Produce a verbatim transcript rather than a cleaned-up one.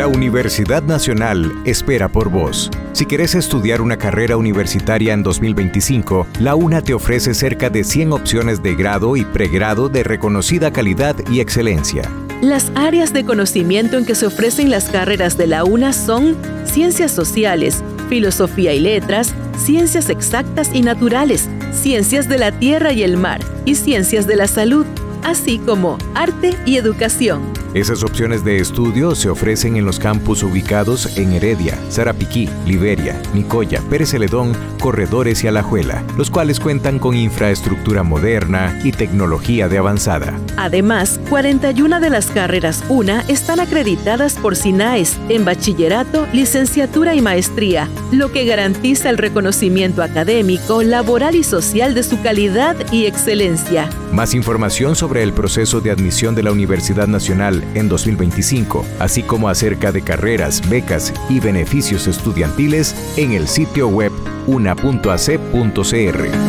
La Universidad Nacional espera por vos. Si querés estudiar una carrera universitaria en dos mil veinticinco, la UNA te ofrece cerca de cien opciones de grado y pregrado de reconocida calidad y excelencia. Las áreas de conocimiento en que se ofrecen las carreras de la UNA son Ciencias Sociales, Filosofía y Letras, Ciencias Exactas y Naturales, Ciencias de la Tierra y el Mar y Ciencias de la Salud, así como Arte y Educación. Esas opciones de estudio se ofrecen en los campus ubicados en Heredia, Sarapiquí, Liberia, Nicoya, Pérez Celedón, Corredores y Alajuela, los cuales cuentan con infraestructura moderna y tecnología de avanzada. Además, cuarenta y una de las carreras UNA están acreditadas por SINAES en bachillerato, licenciatura y maestría, lo que garantiza el reconocimiento académico, laboral y social de su calidad y excelencia. Más información sobre el proceso de admisión de la Universidad Nacional en dos mil veinticinco, así como acerca de carreras, becas y beneficios estudiantiles en el sitio web una punto a c punto c r.